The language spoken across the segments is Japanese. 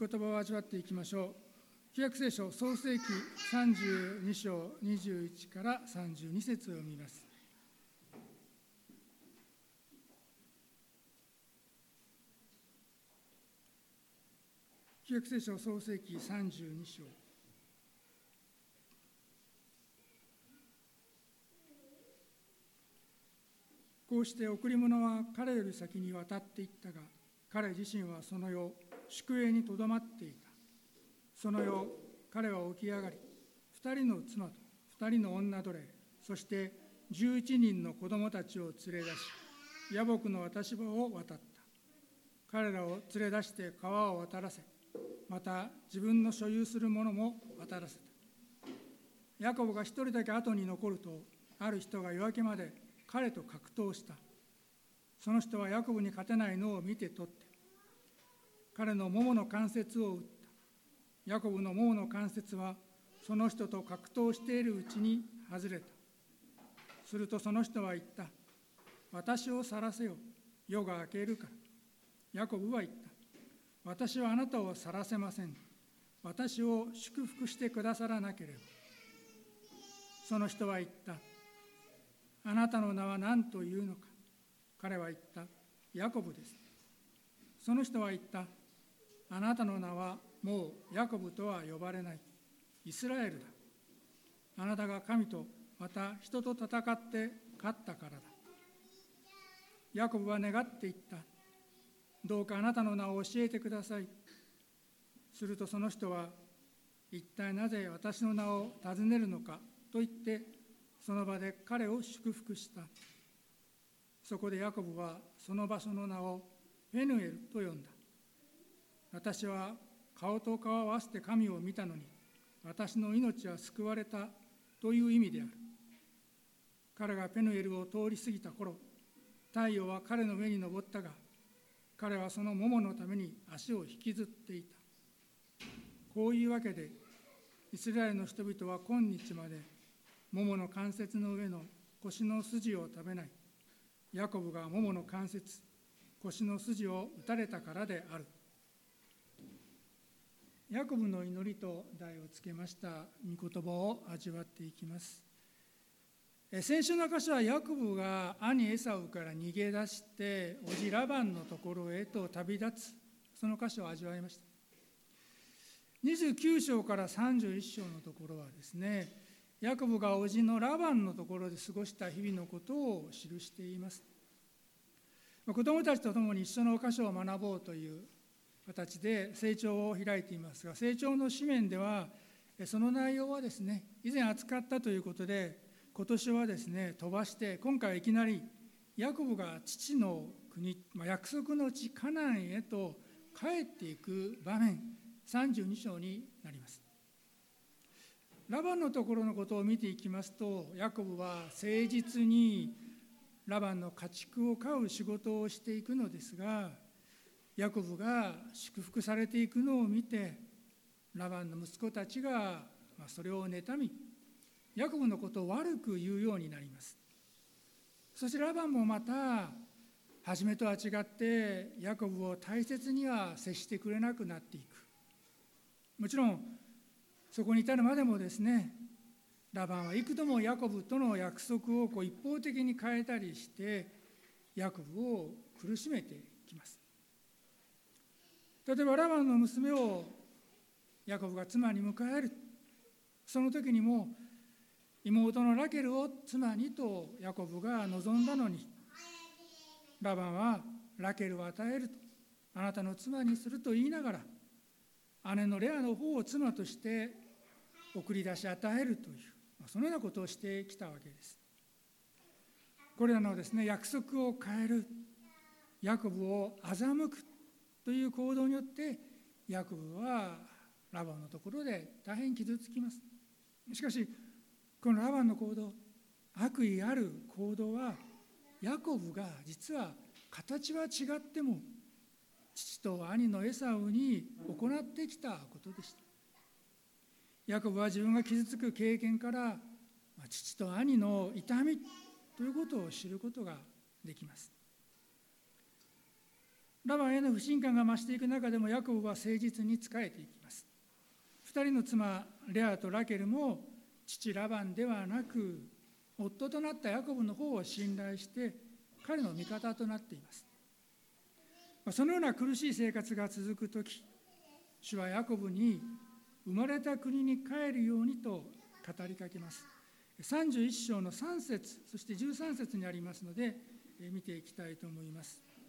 言葉を味わっていきましょう。旧約聖書創世記32章21から32節を読みます。旧約聖書創世記32章。こうして贈り物は彼より先に渡っていったが、彼自身はその夜、宿営にとどまっていた。その夜、彼は起き上がり、2人の妻と2人の女奴隷、そして11人の子供たちを連れ出し、野木の渡し場を渡った。彼らを連れ出して川を渡らせ、また自分の所有するものも渡らせた。ヤコブが一人だけ後に残ると、ある人が夜明けまで彼と格闘した。その人はヤコブに勝てないのを見て取って、彼のももの関節を打った。ヤコブのももの関節は、その人と格闘しているうちに外れた。するとその人は言った。私を去らせよ、夜が明けるから。ヤコブは言った。私はあなたを去らせません。私を祝福してくださらなければ。その人は言った。あなたの名は何というのか。彼は言った。ヤコブです。その人は言った。あなたの名はもうヤコブとは呼ばれない。イスラエルだ。あなたが神とまた人と戦って勝ったからだ。ヤコブは願って言った。どうかあなたの名を教えてください。するとその人は、一体なぜ私の名を尋ねるのかと言って、その場で彼を祝福した。そこでヤコブはその場所の名をペヌエルと呼んだ。私は顔と顔を合わせて神を見たのに、私の命は救われたという意味である。彼がペヌエルを通り過ぎた頃、太陽は彼の上に昇ったが、彼はそのもものために足を引きずっていた。こういうわけで、イスラエルの人々は今日まで、ももの関節の上の腰の筋を食べない。ヤコブがももの関節、腰の筋を打たれたからである。ヤコブの祈りと題をつけました御言葉を味わっていきます。先週の箇所はヤコブが兄エサウから逃げ出して叔父ラバンのところへと旅立つ、その箇所を味わいました。29章から31章のところはですね、ヤコブが叔父のラバンのところで過ごした日々のことを記しています。子どもたちと共に一緒の箇所を学ぼうという形で成長を開いていますが、成長の紙面ではその内容はですね、以前扱ったということで、今年はですね飛ばして、今回はいきなりヤコブが父の国、約束の地カナンへと帰っていく場面、32章になります。ラバンのところのことを見ていきますと、ヤコブは誠実にラバンの家畜を飼う仕事をしていくのですが、ヤコブが祝福されていくのを見て、ラバンの息子たちがそれを妬み、ヤコブのことを悪く言うようになります。そしてラバンもまた初めとは違ってヤコブを大切には接してくれなくなっていく。もちろんそこに至るまでもですね、ラバンは幾度もヤコブとの約束を一方的に変えたりしてヤコブを苦しめてきます。例えばラバンの娘をヤコブが妻に迎える、その時にも妹のラケルを妻にとヤコブが望んだのに、ラバンはラケルを与えると、あなたの妻にすると言いながら、姉のレアの方を妻として送り出し与えるという、そのようなことをしてきたわけです。これらのですね、約束を変える、ヤコブを欺くという行動によって、ヤコブはラバンのところで大変傷つきます。しかしこのラバンの行動、悪意ある行動は、ヤコブが実は形は違っても父と兄のエサウに行ってきたことでした。ヤコブは自分が傷つく経験から父と兄の痛みということを知ることができます。 ラバンへの不信感が増していく中でもヤコブは誠実に仕えていきます。2人の妻レアとラケルも父ラバンではなく夫となったヤコブの方を信頼して彼の味方となっています。そのような苦しい生活が続くとき、主はヤコブに生まれた国に帰るようにと語りかけます。31章の3節そして13節にありますので見ていきたいと思います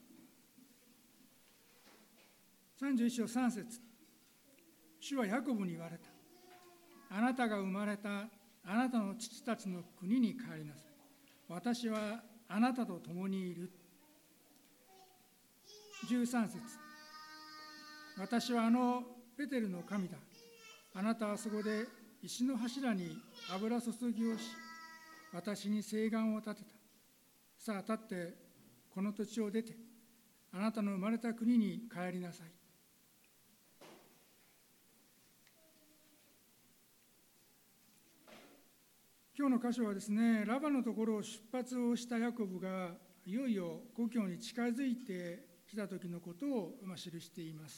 。31章3節、主はヤコブに言われた。あなたが生まれたあなたの父たちの国に帰りなさい。私はあなたと共にいる。13節、私はベテルの神だ。あなたはそこで石の柱に油注ぎをし、私に誓願を立てた。さあ立ってこの土地を出て、あなたの生まれた国に帰りなさい。今日の箇所はですね、ラバンのところを出発をしたヤコブがいよいよ故郷に近づいてきた時のことを記しています。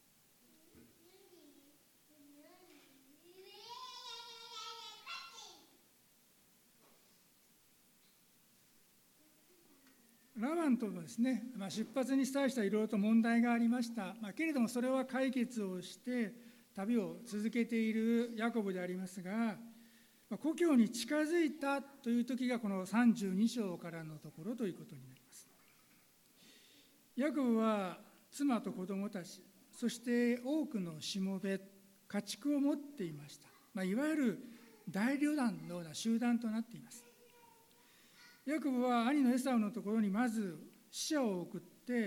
ラバンとはですね、出発に際していろいろと問題がありました。けれどもそれは解決をして旅を続けているヤコブでありますが、故郷に近づいたという時がこの32章からのところということになります。ヤコブは妻と子供たち、そして多くのしもべ、家畜を持っていました。いわゆる大旅団のような集団となっています。ヤコブは兄のエサウのところにまず使者を送って、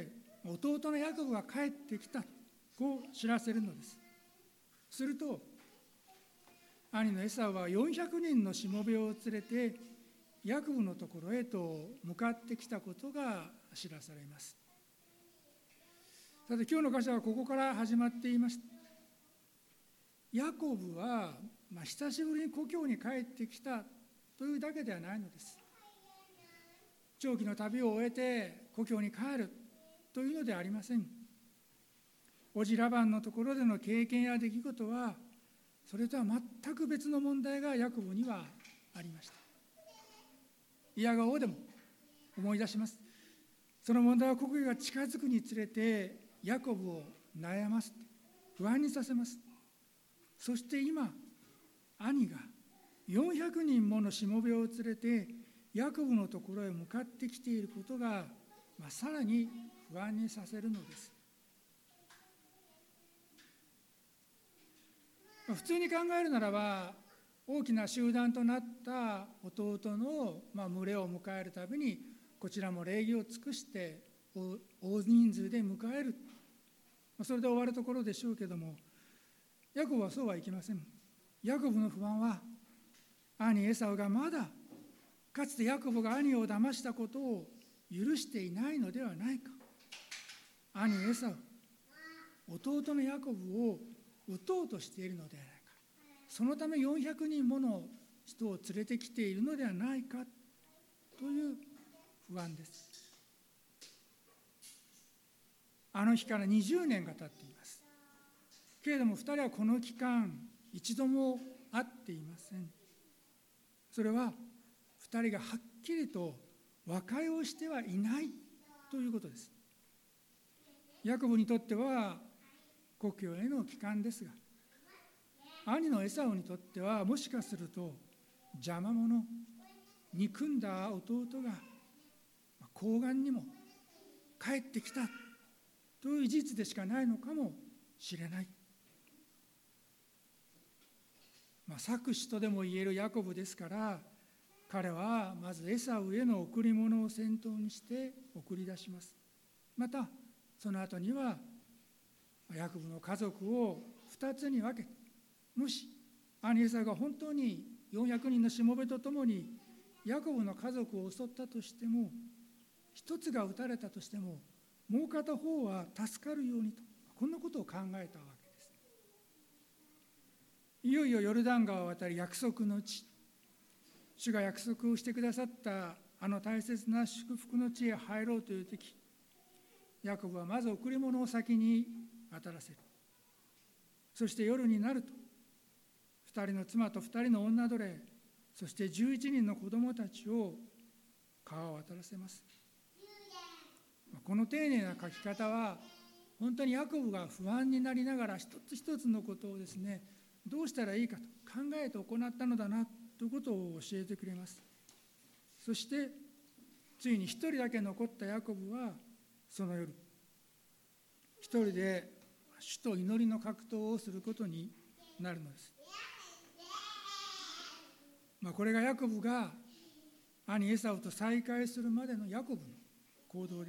弟のヤコブが帰ってきた、こう知らせるのです。すると兄のエサウは400人のしもべを連れてヤコブのところへと向かってきたことが知らされます。さて今日の箇所はここから始まっています。ヤコブは、久しぶりに故郷に帰ってきたというだけではないのです。長期の旅を終えて故郷に帰るというのではありません。叔父ラバンのところでの経験や出来事はそれとは全く別の問題がヤコブにはありました。いやが応でも思い出します。その問題は故郷が近づくにつれてヤコブを悩ませて不安にさせます。そして今兄が400人ものしもべを連れてヤコブのところへ向かってきていることが、さらに不安にさせるのです。普通に考えるならば大きな集団となった弟の群れを迎えるたびにこちらも礼儀を尽くして大人数で迎える、それで終わるところでしょうけども、ヤコブはそうはいきません。ヤコブの不安は兄エサウがまだかつてヤコブが兄を騙したことを許していないのではないか。兄エサウ、弟のヤコブを撃とうとしているのではないか。そのため400人もの人を連れてきているのではないかという不安です。あの日から20年が経っています。けれども2人はこの期間一度も会っていません。それは2人がはっきりと和解をしてはいないということです。ヤコブにとっては故郷への帰還ですが、兄のエサウにとってはもしかすると邪魔者、憎んだ弟が厚顔にも帰ってきたという事実でしかないのかもしれない。搾取とでも言えるヤコブですから、彼はまずエサウへの贈り物を先頭にして送り出します。またその後にはヤコブの家族を2つに分けて、もし兄エサウが本当に400人のしもべとともにヤコブの家族を襲ったとしても、一つが撃たれたとしてももう片方は助かるようにと、こんなことを考えたわけです。いよいよヨルダン川を渡り約束の地、主が約束をしてくださったあの大切な祝福の地へ入ろうという時、 ヤコブはまず贈り物を先に渡らせる。そして夜になると、2人の妻と2人の女奴隷、そして11人の子供たちを川を渡らせます。この丁寧な書き方は、本当にヤコブが不安になりながら一つ一つのことをですね、どうしたらいいかと考えて行ったのだなということを教えてくれます。そしてついに一人だけ残ったヤコブはその夜、一人で主と祈りの格闘をすることになるのです。これがヤコブが兄エサウと再会するまでのヤコブの行動です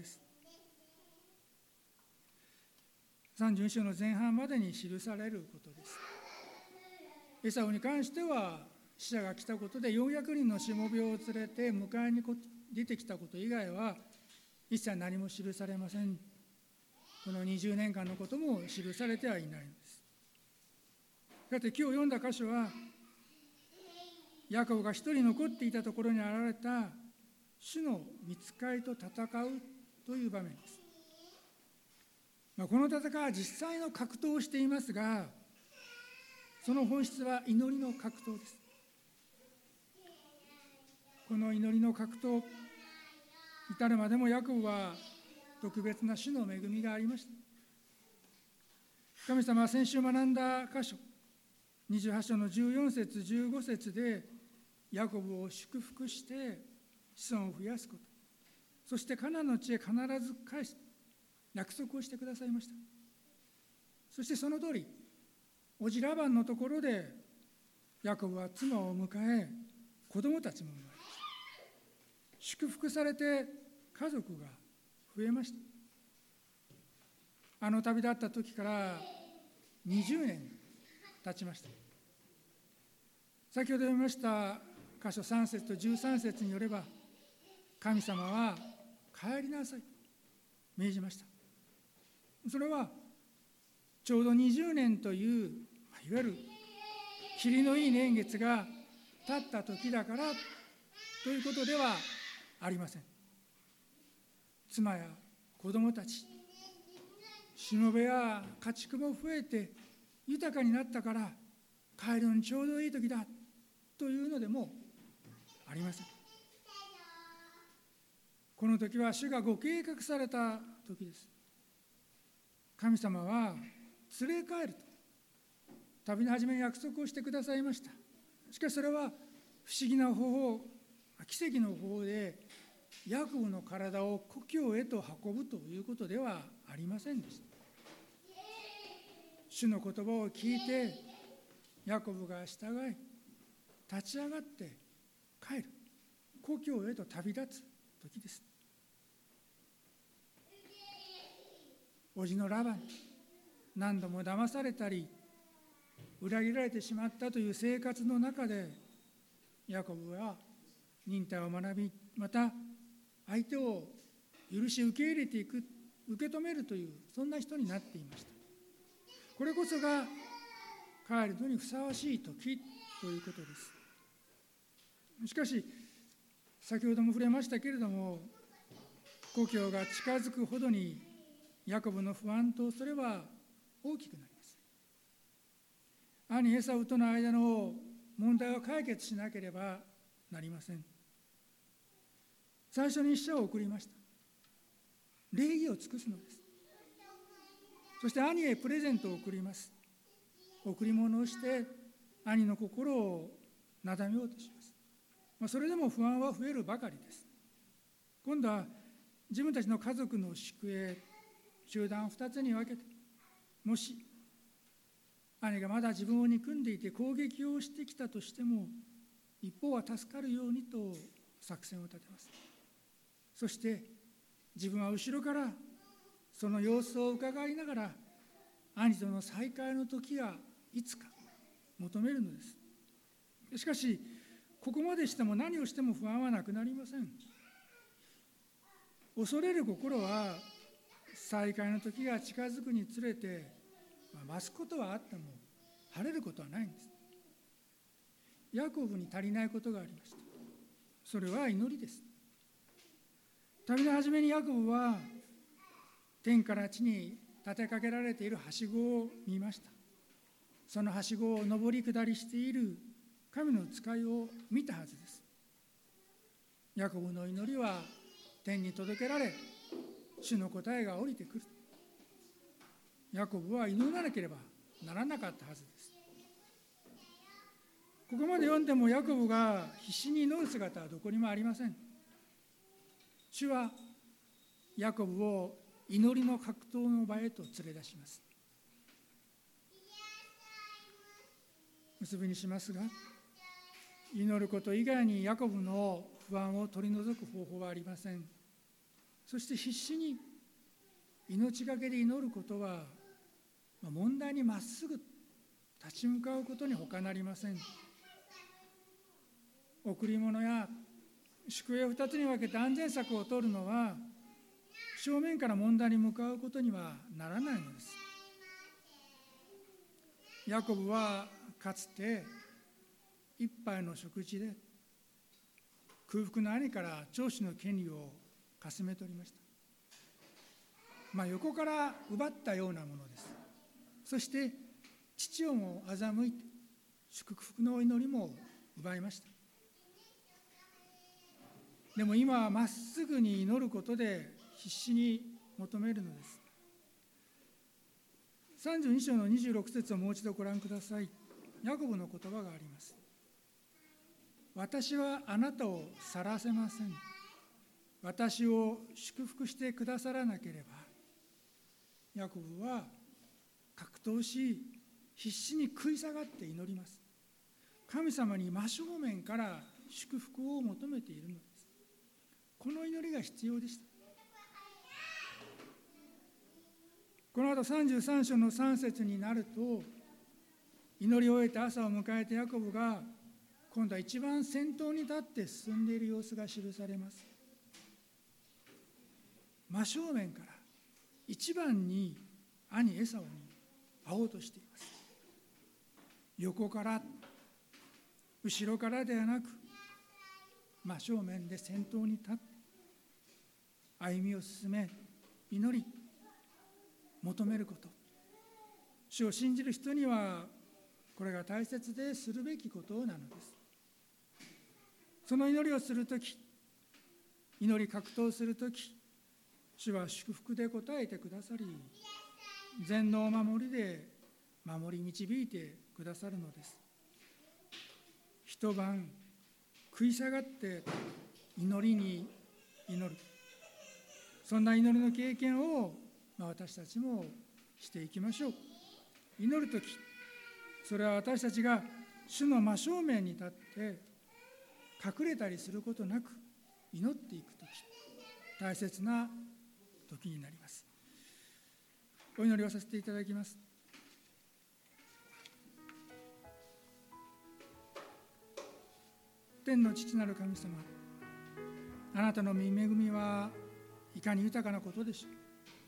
。32章の前半までに記されることです。エサウに関しては、使者が来たことで400人のしもべを連れて迎えに出てきたこと以外は一切何も記されません。この20年間のことも記されてはいないのです。だって今日読んだ箇所は、ヤコブが一人残っていたところに現れた主の御使いと戦うという場面です。この戦いは実際の格闘をしていますが、その本質は祈りの格闘です。この祈りの格闘、至るまでもヤコブは特別な主の恵みがありました。神様は先週学んだ箇所、28章の14節15節でヤコブを祝福して子孫を増やすこと、そしてカナンの地へ必ず返す約束をしてくださいました。そしてその通り、叔父ラバンのところでヤコブは妻を迎え、子供たちも生まれました。祝福されて家族が増えました。あの旅立った時から20年経ちました。先ほど読みました箇所3節と13節によれば、神様は帰りなさいと命じました。それはちょうど20年といういわゆる霧のいい年月が経った時だからということではありません。妻や子供たち、しもべや家畜も増えて豊かになったから帰るのにちょうどいい時だというのでもありません。この時は主がご計画された時です。神様は連れ帰ると旅の初めに約束をしてくださいました。しかしそれは不思議な方法、奇跡の方法でヤコブの体を故郷へと運ぶということではありませんでした。主の言葉を聞いてヤコブが従い立ち上がって帰る、故郷へと旅立つ時です。叔父のラバン、何度も騙されたり裏切られてしまったという生活の中で、ヤコブは忍耐を学び、また相手を許し受け入れていく、受け止めるという、そんな人になっていました。これこそが帰るのにふさわしい時ということです。しかし先ほども触れましたけれども、故郷が近づくほどにヤコブの不安とそれは大きくなります。兄エサウとの間の問題を解決しなければなりません。最初に使者を送りました。礼儀を尽くすのです。そして兄へプレゼントを送ります。贈り物をして兄の心をなだめようとします。それでも不安は増えるばかりです。今度は自分たちの家族の宿営、集団を2つに分けて、もし兄がまだ自分を憎んでいて攻撃をしてきたとしても、一方は助かるようにと作戦を立てます。そして自分は後ろからその様子を伺いながら、兄との再会の時がいつか求めるのです。しかしここまでしても何をしても不安はなくなりません。恐れる心は再会の時が近づくにつれて、増すことはあっても晴れることはないんです。ヤコブに足りないことがありました。それは祈りです。旅の初めにヤコブは天から地に立てかけられているはしごを見ました。そのはしごを上り下りしている神の使いを見たはずです。ヤコブの祈りは天に届けられ、主の答えが降りてくる。ヤコブは祈らなければならなかったはずです。ここまで読んでもヤコブが必死に祈る姿はどこにもありません。主はヤコブを祈りの格闘の場へと連れ出します。結びにしますが、祈ること以外にヤコブの不安を取り除く方法はありません。そして必死に命がけで祈ることは、問題にまっすぐ立ち向かうことに他なりません。贈り物や宿営を2つに分けて安全策を取るのは、正面から問題に向かうことにはならないのです。ヤコブはかつて一杯の食事で空腹の兄から長子の権利をかすめ取りました。横から奪ったようなものです。そして父をも欺いて祝福の祈りも奪いました。でも今はまっすぐに祈ることで必死に求めるのです。32章の26節をもう一度ご覧ください。ヤコブの言葉があります。私はあなたを去らせません。私を祝福してくださらなければ。ヤコブは格闘し、必死に食い下がって祈ります。神様に真正面から祝福を求めているのです。この祈りが必要でした。この後33章の3節になると、祈りを終えて朝を迎えてヤコブが今度は一番先頭に立って進んでいる様子が記されます。真正面から一番に兄エサウに会おうとしています。横から後ろからではなく、真正面で先頭に立って歩みを進め、祈り求めること、主を信じる人にはこれが大切でするべきことなのです。その祈りをするとき、祈り格闘するとき、主は祝福で応えてくださり、全能を守りで守り導いてくださるのです。一晩食い下がって祈りに祈る、そんな祈りの経験を私たちもしていきましょう。祈るとき、それは私たちが主の真正面に立って隠れたりすることなく祈っていくとき、大切な時になります。お祈りをさせていただきます。天の父なる神様、あなたの御恵みはいかに豊かなことでしょう。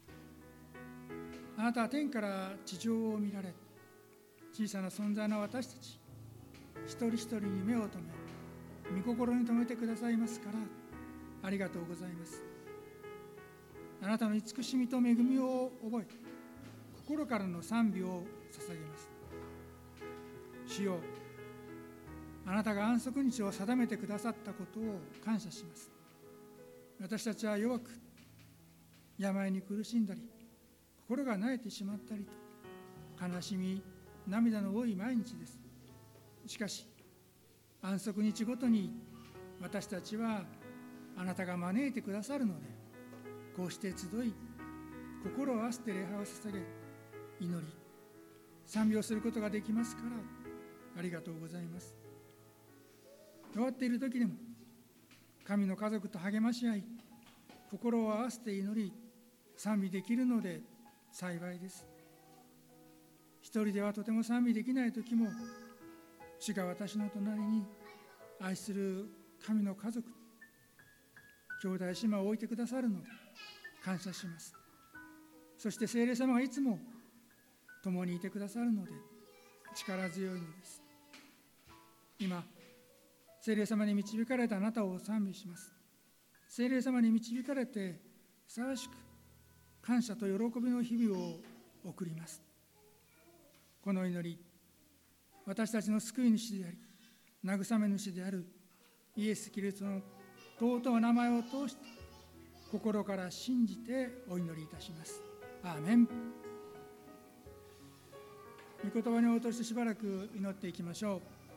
あなたは天から地上を見られ、小さな存在の私たち一人一人に目を留め、御心に留めてくださいますから、ありがとうございます。あなたの慈しみと恵みを覚え、心からの賛美を捧げます。主よ、あなたが安息日を定めてくださったことを感謝します。私たちは弱く、病に苦しんだり、心が萎えてしまったりと、悲しみ、涙の多い毎日です。しかし、安息日ごとに私たちはあなたが招いてくださるので、こうして集い、心を合わせて礼拝を捧げ、祈り、賛美をすることができますから、ありがとうございます。終わっている時でも、神の家族と励まし合い、心を合わせて祈り、賛美できるので幸いです。一人ではとても賛美できない時も、主が私の隣に愛する神の家族、兄弟姉妹を置いてくださるので感謝します。そして聖霊様がいつも共にいてくださるので力強いのです。今、聖霊様に導かれたあなたを賛美します。聖霊様に導かれてふさわしく感謝と喜びの日々を送ります。この祈り、私たちの救い主であり慰め主であるイエス・キリストの尊い名前を通して心から信じてお祈りいたします。アーメン。御言葉に応答してしばらく祈っていきましょう。